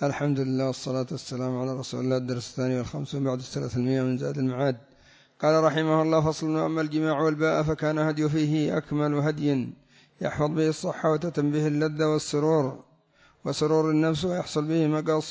الحمد لله والصلاة والسلام على رسول الله. الدرس الثاني والخمسون بعد 300 من زاد المعاد. قال رحمه الله: فصل. أما الجماع والباء فكان هدي فيه أكمل هدي يحفظ به الصحة وتتم به اللذة والسرور وسرور النفس ويحصل به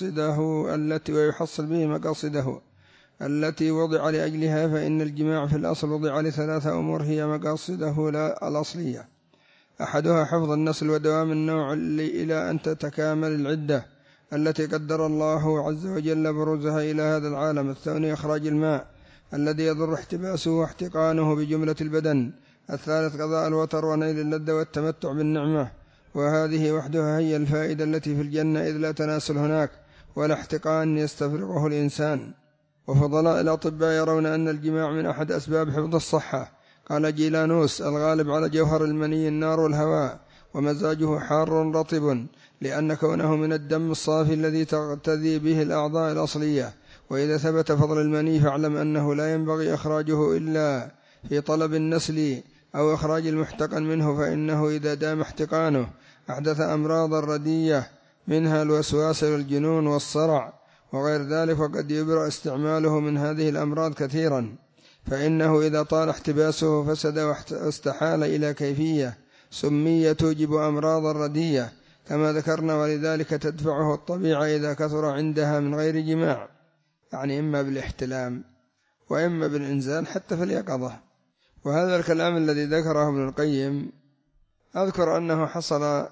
مقاصده التي وضع لأجلها، فإن الجماع في الأصل وضع لثلاثة أمور هي مقاصده الأصلية: أحدها حفظ النسل ودوام النوع إلى أن تتكامل العدة التي قدر الله عز وجل بروزها إلى هذا العالم. الثاني إخراج الماء الذي يضر احتباسه واحتقانه بجملة البدن. الثالث قضاء الوتر ونيل اللذة والتمتع بالنعمة، وهذه وحدها هي الفائدة التي في الجنة، إذ لا تناسل هناك ولا احتقان يستفرغه الإنسان. وفضلاء الأطباء يرون أن الجماع من أحد أسباب حفظ الصحة. قال جيلانوس: الغالب على جوهر المني النار والهواء، ومزاجه حار رطب، لأن كونه من الدم الصافي الذي تغتذي به الأعضاء الأصلية. وإذا ثبت فضل المني فاعلم أنه لا ينبغي إخراجه إلا في طلب النسل أو إخراج المحتقن منه، فإنه إذا دام احتقانه أحدث أمراض ردية، منها الوسواس والجنون والصرع وغير ذلك، وقد يبرأ استعماله من هذه الأمراض كثيرا، فإنه إذا طال احتباسه فسد واستحال إلى كيفية سمية توجب أمراض ردية كما ذكرنا، ولذلك تدفعه الطبيعة إذا كثر عندها من غير جماع، يعني إما بالاحتلام وإما بالإنزال حتى في اليقظة. وهذا الكلام الذي ذكره ابن القيم أذكر أنه حصل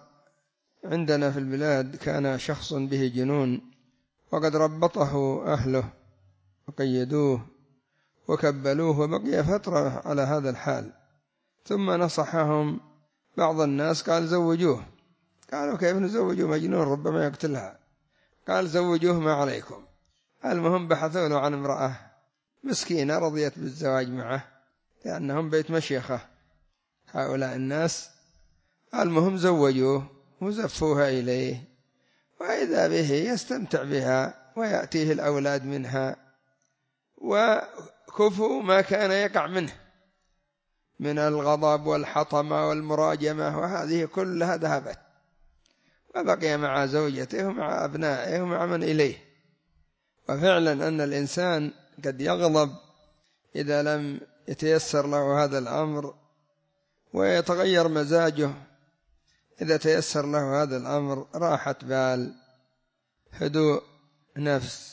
عندنا في البلاد. كان شخص به جنون وقد ربطه أهله وقيدوه وكبلوه، وبقي فترة على هذا الحال، ثم نصحهم بعض الناس، قال: زوجوه. قالوا: كيف نزوجه مجنون ربما يقتلها؟ قال: زوجوه ما عليكم. المهم بحثوا له عن امرأة مسكينة رضيت بالزواج معه، لأنهم بيت مشيخة هؤلاء الناس. المهم زوجوه وزفوها إليه، وإذا به يستمتع بها ويأتيه الأولاد منها، وكفوا ما كان يقع منه من الغضب والحطمة والمراجمة، وهذه كلها ذهبت، وبقي مع زوجته ومع أبنائه ومع من إليه. وفعلا أن الإنسان قد يغضب إذا لم يتيسر له هذا الأمر، ويتغير مزاجه إذا تيسر له هذا الأمر، راحة بال، هدوء نفس،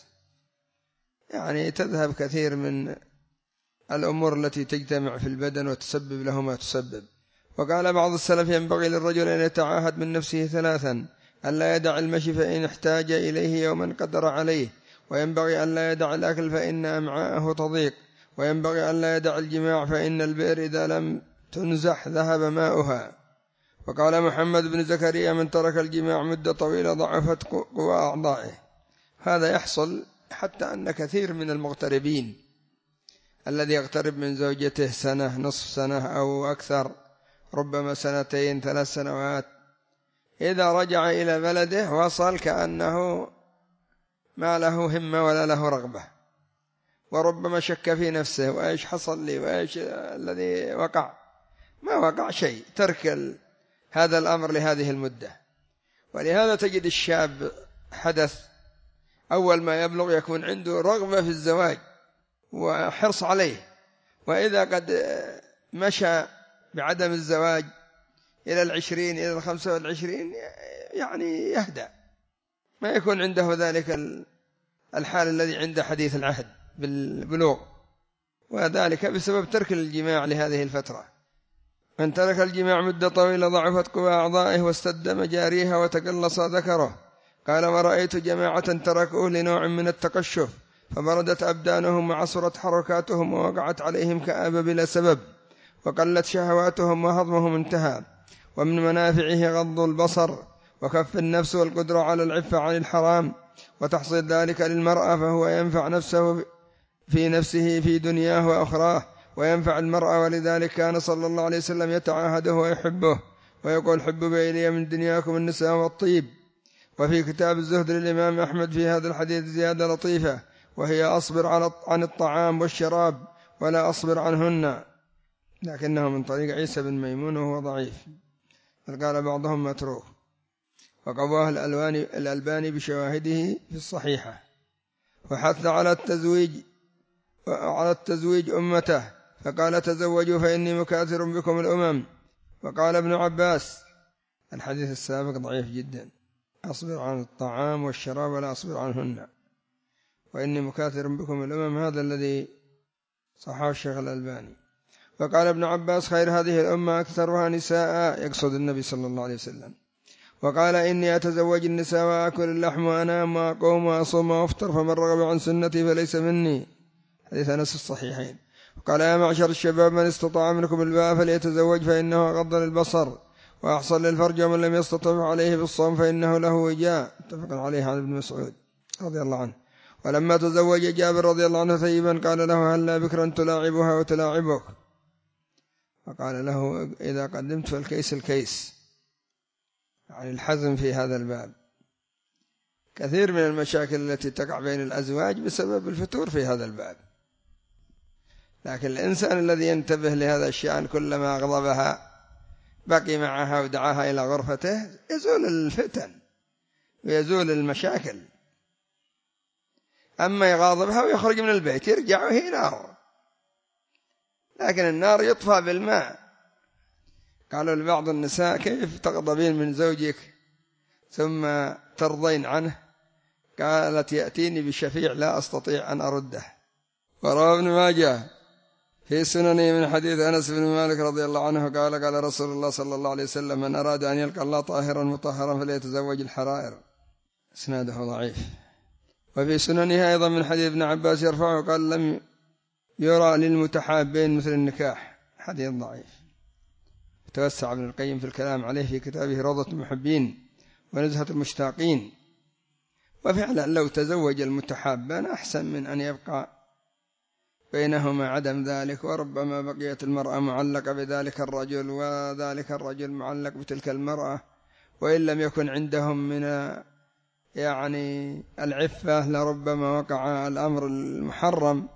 يعني تذهب كثير من الأمور التي تجتمع في البدن وتسبب له ما تسبب. وقال بعض السلف: ينبغي للرجل أن يتعاهد من نفسه ثلاثا: أن لا يدع المشي فإن احتاج إليه يوما قدر عليه، وينبغي أن لا يدع الأكل فإن أمعاءه تضيق، وينبغي أن لا يدع الجماع فإن البئر إذا لم تنزح ذهب ماؤها. وقال محمد بن زكريا: من ترك الجماع مدة طويلة ضعفت قوى أعضائه. هذا يحصل حتى أن كثير من المغتربين، الذي يقترب من زوجته سنة، نصف سنة أو أكثر، ربما سنتين 3 سنوات، إذا رجع إلى بلده وصل كأنه ما له همة ولا له رغبة، وربما شك في نفسه: وإيش حصل لي؟ وإيش الذي وقع؟ ما وقع شيء، ترك هذا الأمر لهذه المدة. ولهذا تجد الشاب حدث أول ما يبلغ يكون عنده رغبة في الزواج وحرص عليه، وإذا قد مشى بعدم الزواج إلى 20 إلى 25 يعني يهدأ، ما يكون عنده ذلك الحال الذي عند حديث العهد بالبلوغ، وذلك بسبب ترك الجماع لهذه الفترة. من ترك الجماع مدة طويلة ضعفت قوى أعضائه واستد مجاريها وتقلص ذكره. قال: ورأيت جماعة تركوه لنوع من التقشف، فبردت أبدانهم وعصرت حركاتهم ووقعت عليهم كآبة بلا سبب، وقلت شهواتهم وهضمهم انتهى. ومن منافعه غض البصر وكف النفس والقدرة على العفة عن الحرام، وتحصيل ذلك للمرأة، فهو ينفع نفسه في دنياه وأخراه، وينفع المرأة. ولذلك كان صلى الله عليه وسلم يتعاهده ويحبه، ويقول: حبوا إلي من دنياكم النساء والطيب. وفي كتاب الزهد للإمام أحمد في هذا الحديث زيادة لطيفة، وهي: أصبر عن الطعام والشراب ولا أصبر عنهن، لكنه من طريق عيسى بن ميمون وهو ضعيف، قال بعضهم متروك. وقواه الألباني بشواهده في الصحيحة. وحث على التزويج أمته، فقال تزوجوا فإني مكاثر بكم الأمم. وقال ابن عباس، الحديث السابق ضعيف جدا، أصبر عن الطعام والشراب ولا أصبر عنهن، وإني مكاثر بكم الأمم، هذا الذي صححه الشيخ الألباني. وقال ابن عباس خير هذه الأمة أكثرها نساء، يقصد النبي صلى الله عليه وسلم. وقال إني أتزوج النساء وأكل اللحم وأنام وأقوم وأصوم وأفطر، فمن رغب عن سنتي فليس مني، حديث أنس الصحيحين. وقال يا معشر الشباب من استطاع منكم الباء فليتزوج فإنه أغض للبصر وأحصن للفرج، ومن لم يستطع عليه بالصوم فإنه له وجاء، متفق عليه عن ابن مسعود رضي الله عنه. ولما تزوج جابر رضي الله عنه ثيبا قال له هلا بكرا تلاعبها وتلاعبك، فقال له إذا قدمت فالكيس الكيس، يعني الحزم في هذا الباب. كثير من المشاكل التي تقع بين الأزواج بسبب الفتور في هذا الباب، لكن الإنسان الذي ينتبه لهذا الشأن كلما أغضبها بقي معها ودعاها إلى غرفته يزول الفتن ويزول المشاكل. أما يغاضبها ويخرج من البيت يرجع وهي نار، لكن النار يطفى بالماء. قالوا لبعض النساء كيف تغضبين من زوجك ثم ترضين عنه؟ قالت يأتيني بشفيع لا أستطيع أن أرده. وروى ابن ماجه في سننه من حديث أنس بن مالك رضي الله عنه قال رسول الله صلى الله عليه وسلم من أراد أن يلقى الله طاهرا مطهرا فليتزوج الحرائر، اسناده ضعيف. وفي سننه أيضا من حديث ابن عباس يرفعه قال لم يرى للمتحابين مثل النكاح، حديث ضعيف. توسع ابن القيم في الكلام عليه في كتابه روضة المحبين ونزهة المشتاقين. وفعلا لو تزوج المتحابان أحسن من أن يبقى بينهما عدم ذلك، وربما بقيت المرأة معلقة بذلك الرجل وذلك الرجل معلق بتلك المرأة، وإن لم يكن عندهم من يعني العفة لربما وقع الأمر المحرم.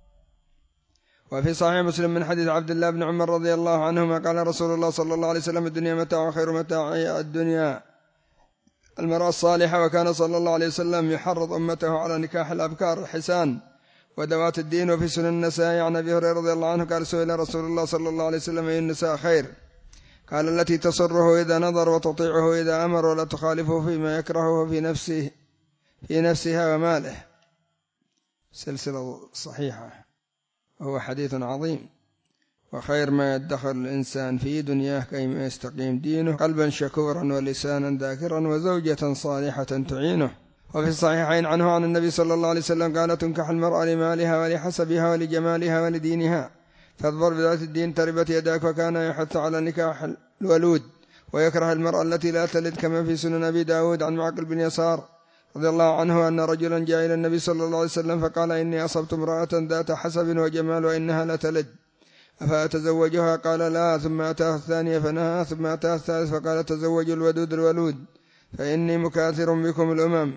وفي صحيح مسلم من حديث عبد الله بن عمر رضي الله عنهما قال رسول الله صلى الله عليه وسلم الدنيا متاع وخير متاع الدنيا المرأة الصالحة. وكان صلى الله عليه وسلم يحرض أمته على نكاح الأبكار الحسان وذوات الدين. وفي سنن النساء عن أبي هريرة رضي الله عنه قال سئل رسول الله صلى الله عليه وسلم أي النساء خير؟ قال التي تسره إذا نظر وتطيعه إذا أمر ولا تخالفه فيما يكرهه في نفسها وماله، سلسلة صحيحة، وهو حديث عظيم. وخير ما يدخر الإنسان في دنياه كيما يستقيم دينه قلبا شكورا ولسانا ذاكرا وزوجة صالحة تعينه. وفي الصحيحين عنه عن النبي صلى الله عليه وسلم قال تنكح المرأة لمالها ولحسبها ولجمالها ولدينها فاضبر بذات الدين تربت يداك. وكان يحث على نكاح الولود ويكره المرأة التي لا تلد، كما في سنن أبي داود عن معقل بن يسار رضي الله عنه أن رجلا جاء إلى النبي صلى الله عليه وسلم فقال إني أصبت امرأة ذات حسب وجمال وإنها لا تلد أفأتزوجها؟ قال لا. ثم أتاه الثانية فنهى، ثم أتاه الثالث فقال تزوجوا الولود فإني مكاثر بكم الأمم،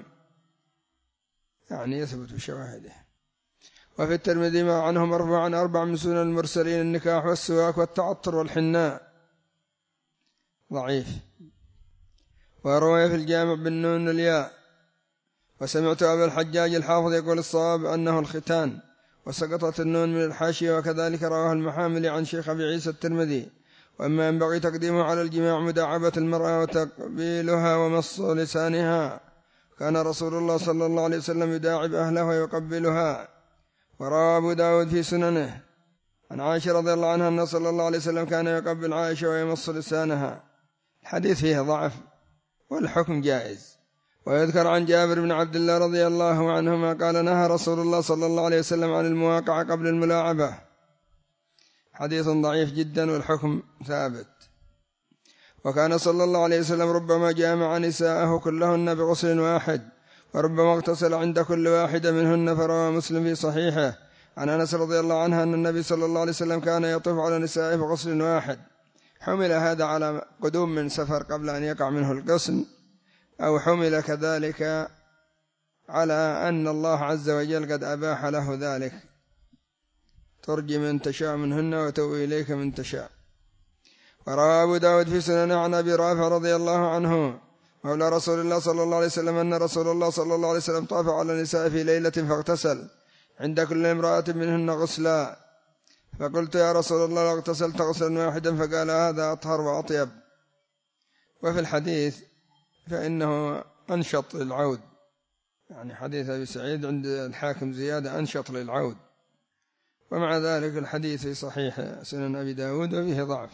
يعني يثبت شواهده. وفي الترمذي ما عنه مرفوعا 4 من سنن المرسلين النكاح والسواك والتعطر والحناء، ضعيف. وروي في الجامع بالنون الياء. وسمعت أبا الحجاج الحافظ يقول الصواب أنه الختان، وسقطت النون من الحاشية، وكذلك رواه المحامل عن شيخ أبي عيسى الترمذي. وأما ينبغي تقديمه على الجماع مداعبة المرأة وتقبيلها ومص لسانها، كان رسول الله صلى الله عليه وسلم يداعب أهله ويقبلها. وروى أبو داود في سننه عن عائشة رضي الله عنها أن صلى الله عليه وسلم كان يقبل عائشة ويمص لسانها. الحديث فيه ضعف والحكم جائز. ويذكر عن جابر بن عبد الله رضي الله عنهما قال نهى رسول الله صلى الله عليه وسلم عن المواقعة قبل الملاعبة، حديث ضعيف جدا والحكم ثابت. وكان صلى الله عليه وسلم ربما جامع نساءه كلهن بغسل واحد، وربما اغتسل عند كل واحدة منهن. فروى مسلم في صحيحه عن أنس رضي الله عنها أن النبي صلى الله عليه وسلم كان يطوف على نسائه بغسل واحد. حمل هذا على قدوم من سفر قبل أن يقع منه الغسل، أو حمل كذلك على أن الله عز وجل قد أباح له ذلك، ترجي من تشاء منهن وتوي إليك من تشاء. وروى أبو داود في سننه عن أبي رافع رضي الله عنه مولى رسول الله صلى الله عليه وسلم أن رسول الله صلى الله عليه وسلم طاف على النساء في ليلة فاغتسل عند كل امرأة منهن غسلا، فقلت يا رسول الله لو اغتسلت غسلا واحدا، فقال هذا أطهر وأطيب. وفي الحديث فإنه أنشط للعود، يعني حديث أبي سعيد عند الحاكم زيادة أنشط للعود، ومع ذلك الحديث في صحيح سنن أبي داود وفيه ضعف.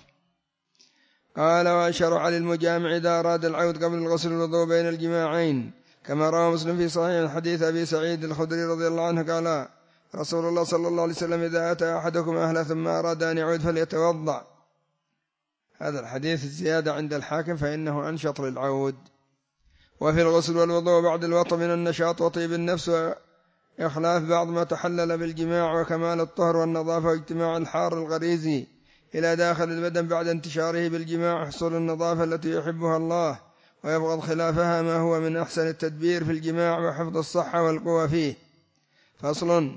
قال وأشرع للمجامع إذا أراد العود قبل الغسل والوضوء بين الجماعين، كما روى مسلم في صحيح حديث أبي سعيد الخدري رضي الله عنه قال رسول الله صلى الله عليه وسلم إذا أتى أحدكم أهله ثم أراد أن يعود فليتوضأ. هذا الحديث الزيادة عند الحاكم فإنه أنشط للعود. وفي الغسل والوضوء بعد الوطء من النشاط وطيب النفس وإخلاف بعض ما تحلل بالجماع وكمال الطهر والنظافة واجتماع الحار الغريزي إلى داخل البدن بعد انتشاره بالجماع وحصول النظافة التي يحبها الله ويبغض خلافها ما هو من أحسن التدبير في الجماع وحفظ الصحة والقوة فيه. فصل.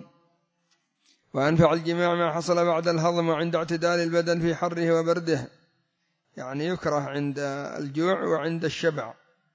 وأنفع الجماع ما حصل بعد الهضم وعند اعتدال البدن في حره وبرده، يعني يكره عند الجوع وعند الشبع،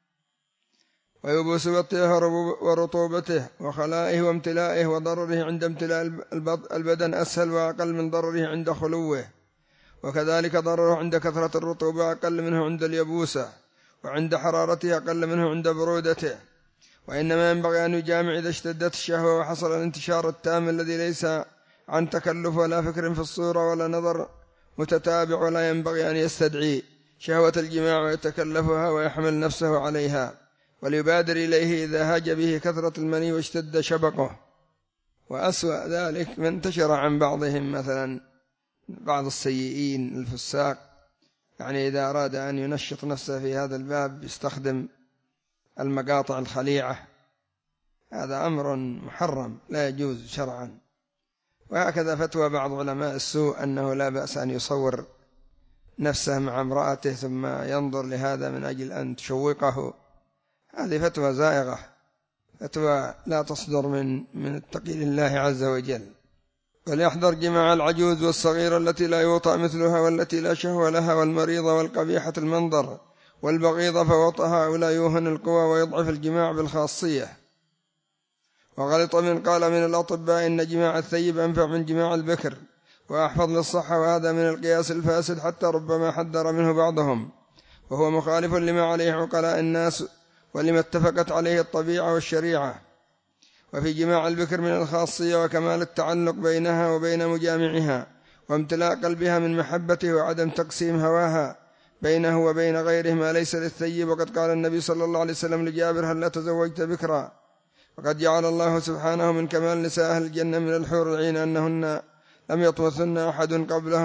ويبوس بطيه ورطوبته وخلائه وامتلائه، وضرره عند امتلاء البدن أسهل وأقل من ضرره عند خلوه، وكذلك ضرره عند كثرة الرطوبة أقل منه عند اليبوسة، وعند حرارته أقل منه عند برودته. وإنما ينبغي أن يجامع إذا اشتدت الشهوة وحصل الانتشار التام الذي ليس عن تكلف ولا فكر في الصورة ولا نظر متتابع، ولا ينبغي أن يستدعي شهوة الجماع ويتكلفها ويحمل نفسه عليها، وليبادر إليه إذا هاج به كثرة المني واشتد شبقه. وأسوأ ذلك من انتشر عن بعضهم مثلا بعض السيئين الفساق، يعني إذا أراد أن ينشط نفسه في هذا الباب يستخدم المقاطع الخليعة، هذا أمر محرم لا يجوز شرعا. وهكذا فتوى بعض علماء السوء أنه لا بأس أن يصور نفسه مع امرأته ثم ينظر لهذا من أجل أن تشوقه، هذه فتوى زائغة، فتوى لا تصدر من التقي لله عز وجل. وليحذر جماع العجوز والصغيرة التي لا يوطأ مثلها والتي لا شهوة لها والمريضة والقبيحة المنظر والبغيضة، فوطأها هؤلاء يوهن القوى ويضعف الجماع بالخاصية. وغلط من قال من الأطباء إن جماع الثيب أنفع من جماع البكر وأحفظ للصحة، وهذا من القياس الفاسد حتى ربما حذر منه بعضهم، وهو مخالف لما عليه عقلاء الناس ولما اتفقت عليه الطبيعة والشريعة. وفي جماع البكر من الخاصية وكمال التعلق بينها وبين مجامعها وامتلاء قلبها من محبته وعدم تقسيم هواها بينه وبين غيره ما ليس للثيب. وقد قال النبي صلى الله عليه وسلم لجابر هل لا تزوجت بكرا؟ وقد جعل الله سبحانه من كمال نساء أهل الجنة من الحور العين أنهن لم يطمثن أحد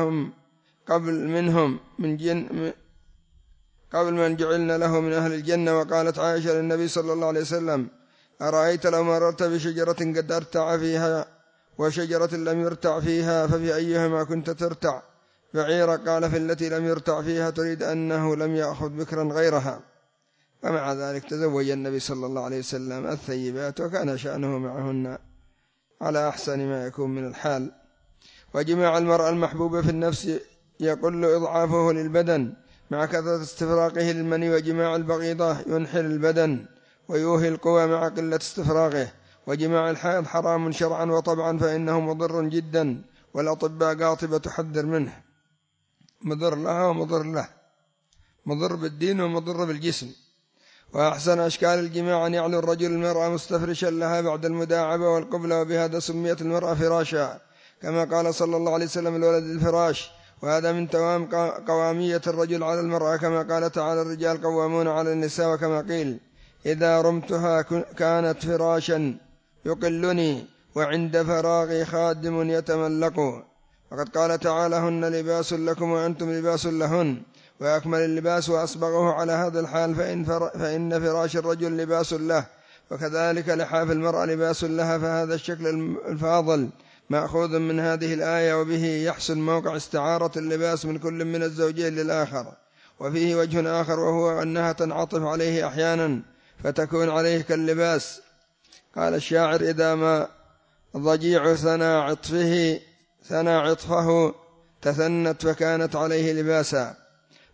قبل من جعلن له من أهل الجنة. وقالت عائشة للنبي صلى الله عليه وسلم أرأيت لو مررت بشجرة قد ارتع فيها وشجرة لم يرتع فيها ففي أيهما كنت ترتع؟ بعيرة. قال في التي لم يرتع فيها، تريد أنه لم يأخذ بكرا غيرها. ومع ذلك تزوج النبي صلى الله عليه وسلم الثيبات، وكان شأنه معهن على أحسن ما يكون من الحال. وجماع المرأة المحبوبة في النفس يقل إضعافه للبدن مع كثرة استفراغه للمني، وجماع البغيضة ينحل البدن ويوهي القوى مع قلة استفراغه. وجماع الحائض حرام شرعا وطبعا فإنه مضر جدا، والأطباء قاطبة تحذر منه، مضر لها ومضر له، مضر بالدين ومضر بالجسم. وأحسن أشكال الجماع أن يعلو الرجل المرأة مستفرشا لها بعد المداعبة والقبلة، وبهذا سميت المرأة فراشا، كما قال صلى الله عليه وسلم الولد الفراش، وهذا من توام قوامية الرجل على المرأة، كما قال تعالى الرجال قوامون على النساء، وكما قيل إذا رمتها كانت فراشا يقلني وعند فراغي خادم يتملق. وقد قال تعالى هن لباس لكم وأنتم لباس لهن، وأكمل اللباس وأسبغه على هذا الحال فإن فراش الرجل لباس له، وكذلك لحاف المرأة لباس لها. فهذا الشكل الفاضل مأخوذ من هذه الآية، وبه يحصل موقع استعارة اللباس من كل من الزوجين للآخر. وفيه وجه آخر، وهو أنها تنعطف عليه أحيانا فتكون عليه كاللباس. قال الشاعر إذا ما ضجيع ثنى عطفه تثنت فكانت عليه لباسا.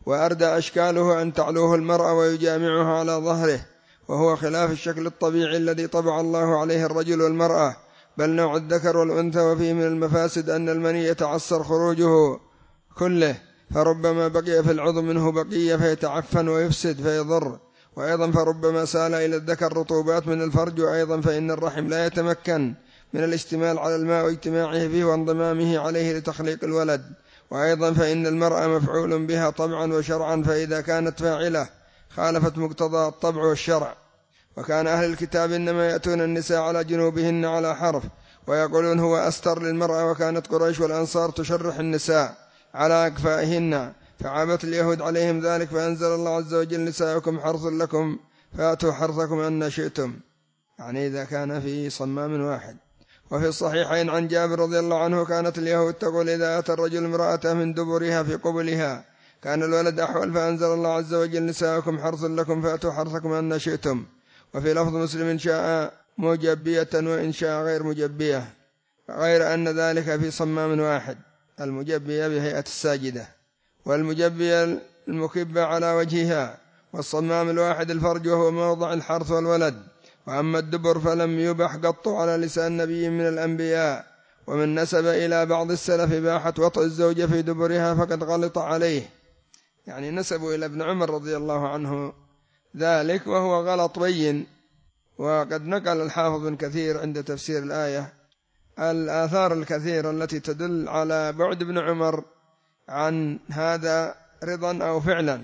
وأردى أشكاله أن تعلوه المرأة ويجامعها على ظهره، وهو خلاف الشكل الطبيعي الذي طبع الله عليه الرجل والمرأة، بل نوع الذكر والأنثى. وفيه من المفاسد أن المني يتعسر خروجه كله، فربما بقي في العضو منه بقية فيتعفن ويفسد فيضر، وأيضا فربما سال إلى الذكر رطوبات من الفرج، وأيضا فإن الرحم لا يتمكن من الاشتمال على الماء واجتماعه فيه وانضمامه عليه لتخليق الولد، وأيضا فإن المرأة مفعول بها طبعا وشرعا، فإذا كانت فاعلة خالفت مقتضى الطبع والشرع. وكان أهل الكتاب إنما يأتون النساء على جنوبهن على حرف، ويقولون هو أستر للمرأة، وكانت قريش والأنصار تشرح النساء على أكفائهن، فعابت اليهود عليهم ذلك، فأنزل الله عز وجل نساؤكم حرث لكم فأتوا حرثكم أن شئتم، يعني إذا كان في صمام واحد. وفي الصحيحين عن جابر رضي الله عنه كانت اليهود تقول إذا أتى الرجل امرأته من دبرها في قبلها كان الولد أحول، فأنزل الله عز وجل نساؤكم حرث لكم فأتوا حرثكم أن شئتم. وفي لفظ مسلم إن شاء مجبية وإن شاء غير مجبية، غير أن ذلك في صمام واحد، المجبية بهيئة الساجدة، والمجبية المكبة على وجهها، والصمام الواحد الفرج وهو موضع الحرث والولد. وأما الدبر فلم يبح قط على لسان نبي من الأنبياء، ومن نسب إلى بعض السلف إباحة وطئ الزوجة في دبرها فقد غلط عليه، يعني نسبوا إلى ابن عمر رضي الله عنه ذلك، وهو غلط بين. وقد نقل الحافظ بن كثير عند تفسير الآية الآثار الكثيرة التي تدل على بعد ابن عمر عن هذا رضا أو فعلا،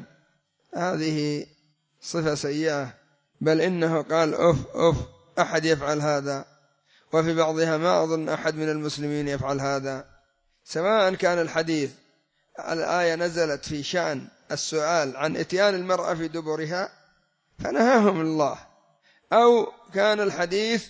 هذه صفة سيئة، بل إنه قال أف أحد يفعل هذا، وفي بعضها ما أظن أحد من المسلمين يفعل هذا، سواء كان الحديث الآية نزلت في شأن السؤال عن إتيان المرأة في دبرها فنهاهم الله، أو كان الحديث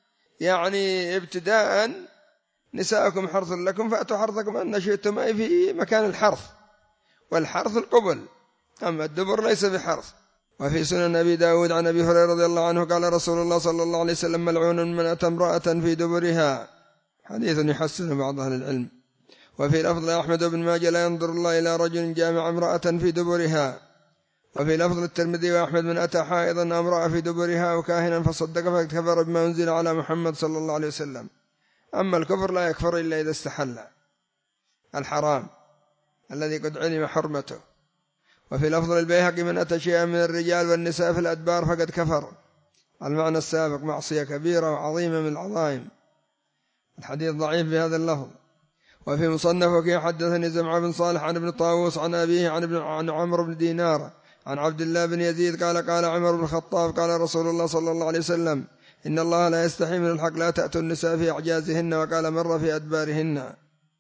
يعني ابتداء نساءكم حرث لكم فأتوا حرثكم أن شئتم، أي في مكان الحرث، والحرث القبل، أما الدبر ليس بحرث. وفي سنن أبي داود عن أبي هريرة رضي الله عنه قال رسول الله صلى الله عليه وسلم ملعون من أتى امرأة في دبرها، حديث يحسن بعض أهل العلم. وفي لفظ أحمد بن ماجه لا ينظر الله إلى رجل جامع امرأة في دبرها. وفي لفظ الترمذي وأحمد من أتى حائضا امرأة في دبرها وكاهنا فصدق فقد كفر بما أنزل على محمد صلى الله عليه وسلم. أما الكفر لا يكفر إلا إذا استحل الحرام الذي قد علم حرمته. وفي لفظ البيهقي من أتى شيئا من الرجال والنساء في الأدبار فقد كفر، المعنى السابق معصية كبيرة وعظيمة من العظائم، الحديث ضعيف بهذا اللفظ. وفي مصنف وكي حدثني زمعة بن صالح عن ابن طاووس عن أبيه عن عمرو بن دينار عن عبد الله بن يزيد قال عمر بن الخطاب قال رسول الله صلى الله عليه وسلم إن الله لا يستحي من الحق لا تأتوا النساء في أعجازهن، وقال مرة في أدبارهن.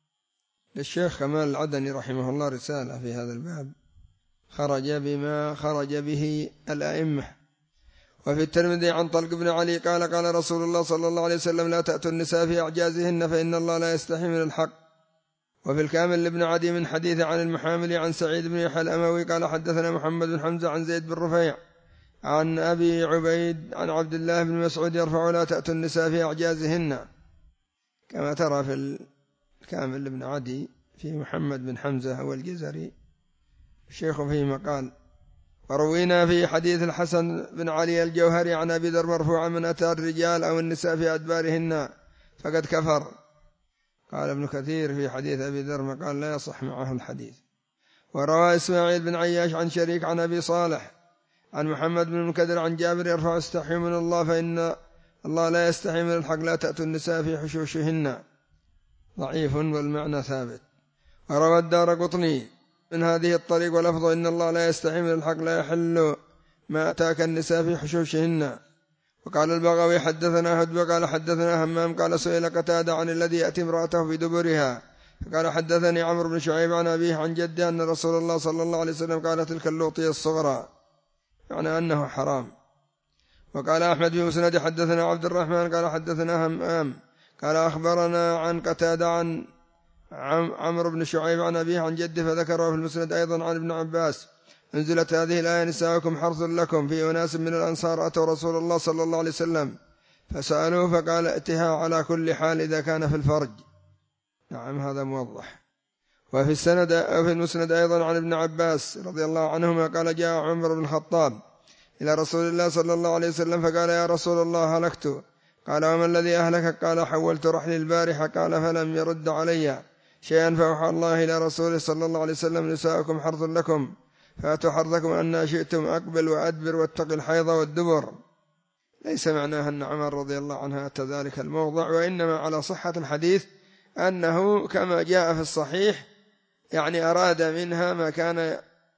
للشيخ كمال العدني رحمه الله رسالة في هذا الباب خرج بما خرج به الأئمة. وفي الترمذي عن طلق بن علي قال رسول الله صلى الله عليه وسلم لا تأتوا النساء في أعجازهن فإن الله لا يستحي من الحق. وفي الكامل لابن عدي من حديث عن المحامل عن سعيد بن يحيى الأموي قال حدثنا محمد بن حمزة عن زيد بن رفيع عن أبي عبيد عن عبد الله بن مسعود يرفع لا تأتوا النساء في أعجازهن، كما ترى في الكامل لابن عدي في محمد بن حمزة هو الجزري الشيخ فيه مقال. وروينا في حديث الحسن بن علي الجوهري عن أبي ذر مرفوعا من أتى الرجال أو النساء في أدبارهن فقد كفر. قال ابن كثير في حديث أبي ذر مقال لا يصح معه الحديث. وروى إسماعيل بن عياش عن شريك عن أبي صالح عن محمد بن المكدر عن جابر يرفع استحي من الله فإن الله لا يستحي من الحق لا تأتوا النساء في حشوشهن، ضعيف والمعنى ثابت. وروى الدارقطني من هذه الطريق ولفظ إن الله لا يستحي من الحق لا يحل ما أتاك النساء في حشوشهن. وقال البغوي حدثنا هدب قال حدثنا همام قال سئل قتادة عن الذي يأتي امرأته في دبرها فقال حدثني عمرو بن شعيب عن أبيه عن جده أن رسول الله صلى الله عليه وسلم قال تلك اللوطية الصغرى، يعني أنه حرام. وقال أحمد في مسند حدثنا عبد الرحمن قال حدثنا همام قال أخبرنا عن قتادة عن عمرو بن شعيب عن أبيه عن جده فذكره في المسند أيضا عن ابن عباس انزلت هذه الآية نساؤكم حرث لكم في أناس من الأنصار أتوا رسول الله صلى الله عليه وسلم فسألوه فقال ائتها على كل حال إذا كان في الفرج. نعم هذا موضح. وفي السند أو في المسند أيضا عن ابن عباس رضي الله عنهما قال جاء عمر بن الخطاب إلى رسول الله صلى الله عليه وسلم فقال يا رسول الله هلكت. قال وما الذي أهلكك؟ قال حولت رحلي البارحة. قال فلم يرد علي شيئا. فأوحى الله إلى رسوله صلى الله عليه وسلم نساؤكم حرث لكم فأتوا حرثكم أن شئتم أقبل وأدبر واتق الحيض والدبر. ليس معناها أن عمر رضي الله عنه أتى ذلك الموضع، وإنما على صحة الحديث أنه كما جاء في الصحيح يعني أراد منها ما كان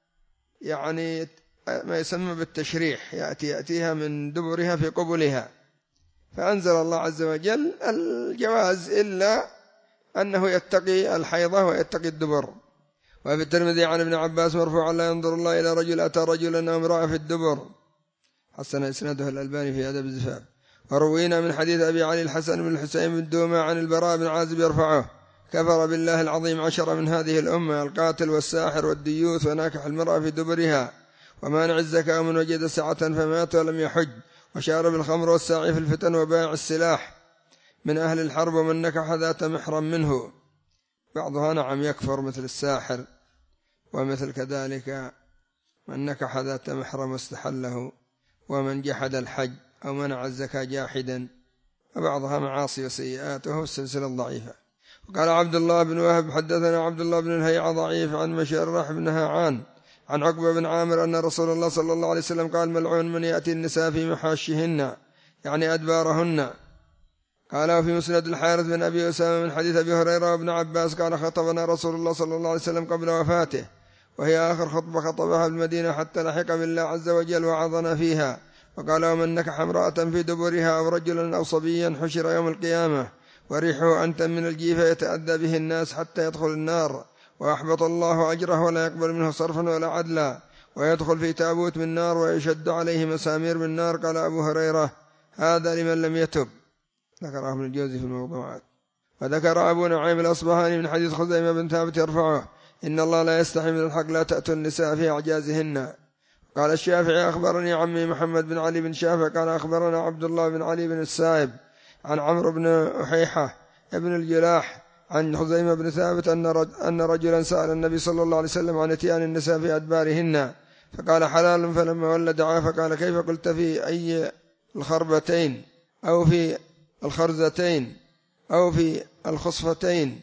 يعني ما يسمى بالتشريح، يأتيها من دبرها في قبلها، فأنزل الله عز وجل الجواز إلا أنه يتقي الحيضة ويتقي الدبر. وفي الترمذي عن ابن عباس مرفوعا لا ينظر الله إلى رجل أتى رجلا أو امرأة في الدبر، حسن إسناده الألباني في أدب الزفاف. وروينا من حديث أبي علي الحسن بن الحسين بن دومة عن البراء بن عازب يرفعه كفر بالله العظيم 10 من هذه الأمة القاتل والساحر والديوث وناكح المرأة في دبرها ومانع الزكاة ومن وجد سعة فمات ولم يحج وشارب الخمر والساعي في الفتن وبائع السلاح من أهل الحرب ومن نكح ذات محرم منه. بعضها نعم يكفر مثل الساحر، ومثل كذلك من نكح ذات محرم واستحله، ومن جحد الحج أو منع الزكاة جاحدا، وبعضها معاصي وسيئات، وهو السلسلة الضعيفة. وقال عبد الله بن وهب حدثنا عبد الله بن الهيعة ضعيف عن مشرح بن هاعان عن عقبة بن عامر أن رسول الله صلى الله عليه وسلم قال ملعون من يأتي النساء في محاشهن يعني أدبارهن. قال وفي مسند الحارث بن أبي أسامة من حديث أبي هريرة وابن عباس قال خطبنا رسول الله صلى الله عليه وسلم قبل وفاته، وهي آخر خطبة خطبها بالمدينة حتى لحق بالله عز وجل وعظنا فيها. وقال ومن نكح امرأة في دبرها أو رجلا أو صبيا حشر يوم القيامة وريحه أنت من الجيفة يتأذى به الناس حتى يدخل النار وأحبط الله أجره ولا يقبل منه صرفا ولا عدلا ويدخل في تابوت من نار ويشد عليه مسامير من نار. قال أبو هريرة هذا لمن لم يتب، ذكره ابن الجوزي في الموضوعات. وذكر أبو نعيم الأصبهاني من حديث خزيمة بن ثابت يرفعه إن الله لا يستحي من الحق لا تأتوا النساء في أعجازهن. قال الشافعي أخبرني عمي محمد بن علي بن شافع قال أخبرنا عبد الله بن علي بن السائب عن عمرو بن أحيحة ابن الجلاح عن خزيمة بن ثابت أن رجلا سأل النبي صلى الله عليه وسلم عن اتيان النساء في أدبارهن فقال حلال، فلما ولد دعاه فقال كيف قلت في أي الخربتين أو في الخرزتين أو في الخصفتين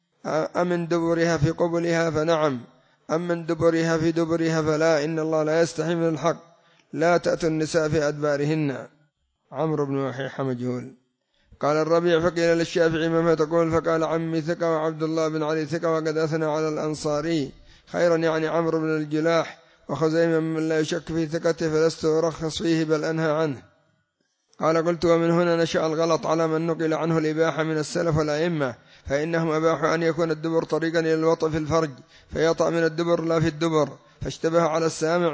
أمن دبرها في قبلها؟ فنعم. أمن دبرها في دبرها فلا، إن الله لا يستحي من الحق لا تأتوا النساء في أدبارهن. عمرو بن وحيحة مجهول. قال الربيع فقيل للشافعي ما تقول؟ فقال عمي ثقة وعبد الله بن علي ثقة وقد أثنى على الأنصاري خيرا يعني عمرو بن الجلاح وخزيمة من لا يشك في ثقته فلست أرخص فيه بل أنهى عنه. قال قلت ومن هنا نشأ الغلط على من نقل عنه الإباحة من السلف والأئمة، فإنهم أباحوا أن يكون الدبر طريقا إلى الوطء في الفرج فيطأ من الدبر لا في الدبر، فاشتبه على السامع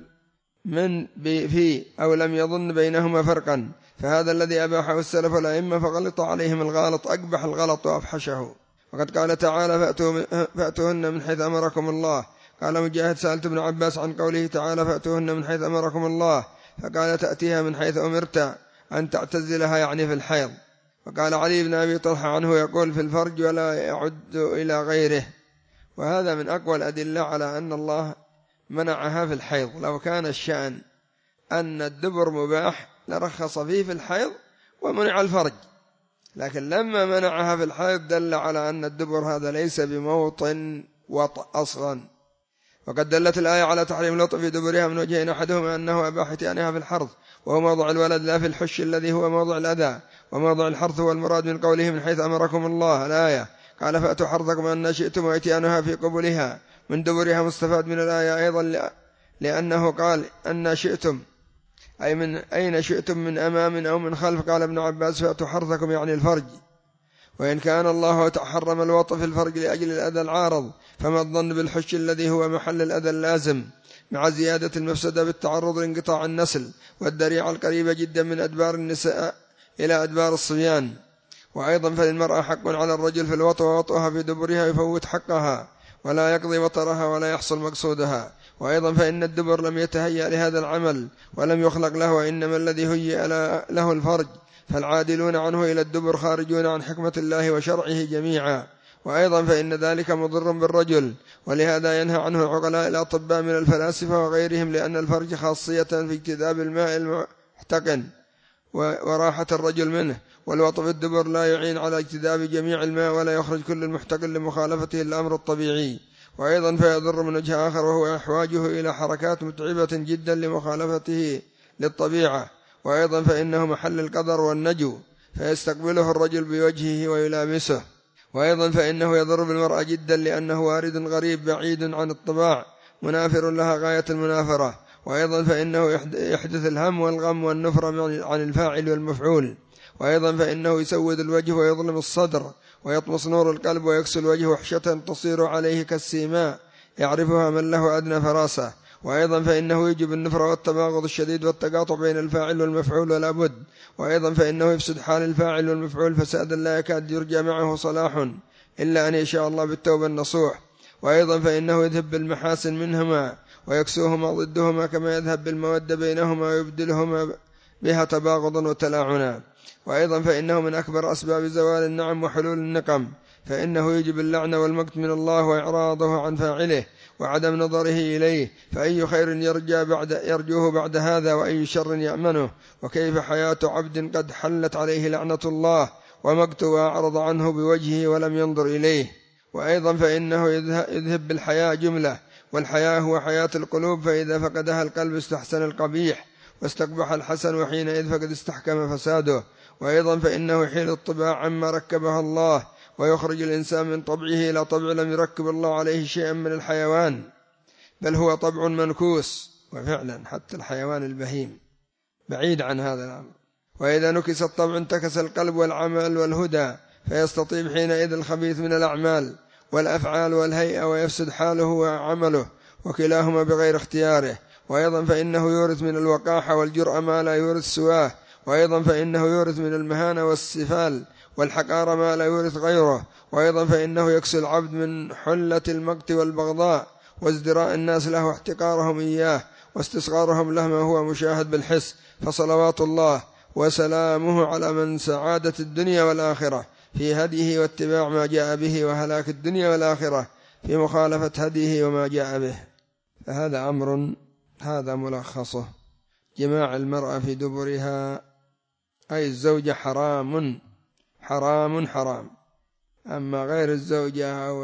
من في أو لم يظن بينهما فرقا، فهذا الذي أباحه السلف والأئمة فغلط عليهم الغالط أقبح الغلط وأفحشه. وقد قال تعالى فأتوهن من حيث أمركم الله. قال مجاهد سألت ابن عباس عن قوله تعالى فأتوهن من حيث أمركم الله فقال تأتيها من حيث أمرت أن تعتزلها يعني في الحيض. وقال علي بن أبي طلحة عنه يقول في الفرج ولا يعد إلى غيره. وهذا من أقوى الأدلة على أن الله منعها في الحيض. لو كان الشأن أن الدبر مباح لرخص فيه في الحيض ومنع الفرج، لكن لما منعها في الحيض دل على أن الدبر هذا ليس بموطن وطأ أصلا. وقد دلت الآية على تحريم الوطء في دبرها من وجهين، أحدهما أنه أباح اتيانها في الحرث وهو موضع الولد لا في الحش الذي هو موضع الأذى، وموضع الحرث هو المراد من قوله من حيث أمركم الله الآية. قال فأتوا حرثكم أن شئتم واتيانها في قبلها من دبرها مستفاد من الآية أيضا لأنه قال أن شئتم أي من أين شئتم من أمام أو من خلف. قال ابن عباس فأتوا حرثكم يعني الفرج. وإن كان الله حرم الوطء في الفرج لأجل الأذى العارض فما الظن بالحش الذي هو محل الأذى اللازم مع زيادة المفسدة بالتعرض لانقطاع النسل والذريعة القريبة جدا من أدبار النساء إلى أدبار الصبيان. وأيضا فللمرأة حق على الرجل في الوطء ووطئها في دبرها يفوت حقها ولا يقضي وطرها ولا يحصل مقصودها. وأيضا فإن الدبر لم يتهيأ لهذا العمل ولم يخلق له، وإنما الذي هيأ له الفرج، فالعادلون عنه إلى الدبر خارجون عن حكمة الله وشرعه جميعا. وأيضا فإن ذلك مضر بالرجل، ولهذا ينهى عنه عقلاء الأطباء من الفلاسفة وغيرهم، لأن الفرج خاصية في اجتذاب الماء المحتقن وراحة الرجل منه، والوطء في الدبر لا يعين على اجتذاب جميع الماء ولا يخرج كل المحتقن لمخالفته الأمر الطبيعي. وأيضا فيضر من وجه آخر، وهو إحواجه إلى حركات متعبة جدا لمخالفته للطبيعة. وأيضا فإنه محل القدر والنجو، فيستقبله الرجل بوجهه ويلامسه. وأيضا فإنه يضر بالمرأة جدا، لأنه وارد غريب بعيد عن الطباع منافر لها غاية المنافرة. وأيضا فإنه يحدث الهم والغم والنفرة عن الفاعل والمفعول. وأيضا فإنه يسود الوجه ويظلم الصدر ويطمس نور القلب ويكسو الوجه وحشة تصير عليه كالسيماء يعرفها من له أدنى فراسة. وأيضا فإنه يجب النفرة والتباغض الشديد والتقاطع بين الفاعل والمفعول ولا بد. وأيضا فإنه يفسد حال الفاعل والمفعول فسادا لا يكاد يرجى معه صلاح إلا أن يشاء الله بالتوبة النصوح. وأيضا فإنه يذهب بالمحاسن منهما ويكسوهما ضدهما، كما يذهب بالمودة بينهما ويبدلهما بها تباغضا وتلاعنا. وأيضا فإنه من أكبر أسباب زوال النعم وحلول النقم، فإنه يجب اللعن والمقت من الله وإعراضه عن فاعله وعدم نظره إليه، فأي خير يرجوه بعد هذا، وأي شر يأمنه. وكيف حياة عبد قد حلت عليه لعنة الله ومقت وأعرض عنه بوجهه ولم ينظر إليه. وأيضا فإنه يذهب بالحياة جملة، والحياة هو حياة القلوب، فإذا فقدها القلب استحسن القبيح واستقبح الحسن، وحينئذ فقد استحكم فساده. وأيضا فإنه يحيل الطباع عما ركبها الله، ويخرج الإنسان من طبعه إلى طبع لم يركب الله عليه شيئا من الحيوان، بل هو طبع منكوس. وفعلا حتى الحيوان البهيم بعيد عن هذا الأمر. وإذا نكس الطبع انتكس القلب والعمل والهدى، فيستطيب حينئذ الخبيث من الأعمال والأفعال والهيئة، ويفسد حاله وعمله، وكلاهما بغير اختياره. وأيضا فإنه يورث من الوقاحة والجرأة ما لا يورث سواه. وأيضا فإنه يورث من المهانة والسفال والحقارة ما لا يورث غيره. وأيضا فإنه يكسو العبد من حلة المقت والبغضاء وازدراء الناس له واحتقارهم إياه واستصغارهم له، ما هو مشاهد بالحس. فصلوات الله وسلامه على من سعادة الدنيا والآخرة في هديه واتباع ما جاء به، وهلاك الدنيا والآخرة في مخالفة هديه وما جاء به. فهذا أمر، هذا ملخصه. جماع المرأة في دبرها أي الزوجة حرام حرام حرام، أما غير الزوجة أو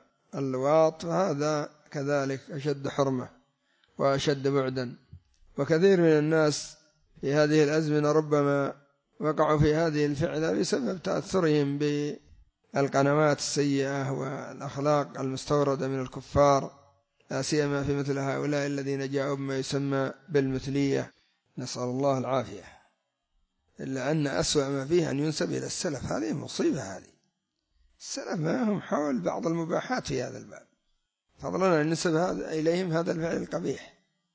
اللواط فهذا كذلك أشد حرمة وأشد بعدا. وكثير من الناس في هذه الأزمنة ربما وقعوا في هذه الفعلة بسبب تأثرهم بالقنوات السيئة والأخلاق المستوردة من الكفار، لا سيما في مثل هؤلاء الذين جاءوا بما يسمى بالمثلية، نسأل الله العافية. إلا أن أسوأ ما فيه أن ينسب إلى السلف، هذه مصيبة. هذه السلف ما هم حول بعض المباحات في هذا الباب، فضلنا أن ننسب إليهم هذا الفعل القبيح.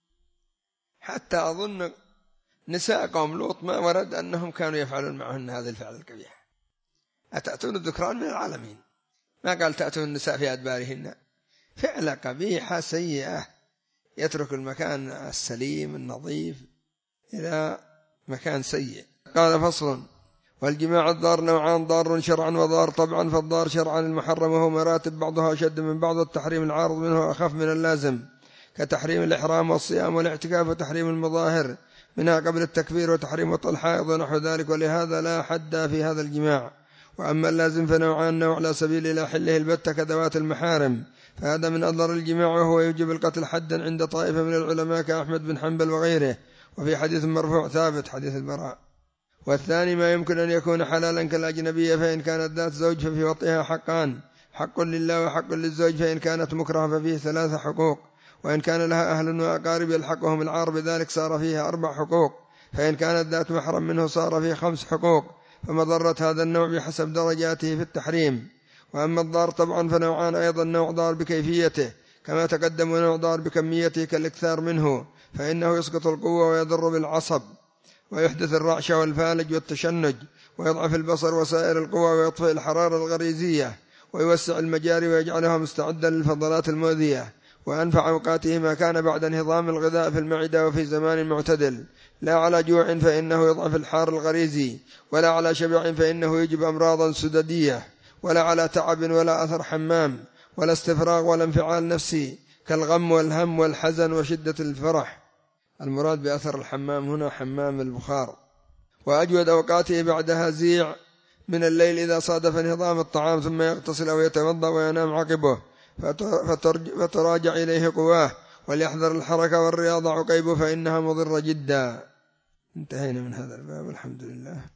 حتى أظن نساء قوم لوط ما ورد أنهم كانوا يفعلون معهن هذا الفعل القبيح. أتأتون الذكران من العالمين، ما قال تأتون النساء في أدبارهن. فعل قبيحة سيئة، يترك المكان السليم النظيف إلى مكان سيء. قال فصل: والجماع الضار نوعان: ضار شرعا وضار طبعا. فالضار شرعا المحرم وهو مراتب بعضها أشد من بعض، التحريم العارض منه أخف من اللازم، كتحريم الإحرام والصيام والاعتكاف، وتحريم المظاهر منها قبل التكبير، وتحريم وطء الحائض ونحو ذلك، ولهذا لا حد في هذا الجماع. وأما اللازم فنوعان: نوع لا سبيل إلى حله البتة كذوات المحارم، فهذا من أضرار الجماع، وهو يوجب القتل حدا عند طائفة من العلماء كأحمد بن حنبل وغيره، وفي حديث مرفوع ثابت حديث البراء. والثاني ما يمكن أن يكون حلالا كالأجنبية، فإن كانت ذات زوج ففي وطئها حقان: حق لله وحق للزوج، فإن كانت مكرهة ففيه 3 حقوق، وإن كان لها أهل وأقارب يلحقهم العار بذلك صار فيها 4 حقوق، فإن كانت ذات محرم منه صار فيه 5 حقوق. فمضرة هذا النوع بحسب درجاته في التحريم. وأما الضار طبعا فنوعان أيضا: نوع ضار بكيفيته كما تقدم، ونوع ضار بكميته كالإكثار منه، فإنه يسقط القوة ويضر بالعصب، ويحدث الرعش والفالج والتشنج، ويضعف البصر وسائر القوى، ويطفئ الحرارة الغريزية، ويوسع المجاري ويجعلها مستعدا للفضلات المؤذية. وأنفع أوقاته ما كان بعد انهضام الغذاء في المعدة وفي زمان معتدل، لا على جوع فإنه يضعف الحار الغريزي، ولا على شبع فإنه يجب أمراضا سددية. ولا على تعب ولا أثر حمام ولا استفراغ ولا انفعال نفسي كالغم والهم والحزن وشدة الفرح. المراد بأثر الحمام هنا حمام البخار. وأجود أوقاته بعدها زيع من الليل إذا صادف انهضام الطعام، ثم يغتسل أو يتوضأ وينام عقبه فتراجع إليه قواه، وليحذر الحركة والرياضة عقيبه فإنها مضرة جدا. انتهينا من هذا الباب، الحمد لله.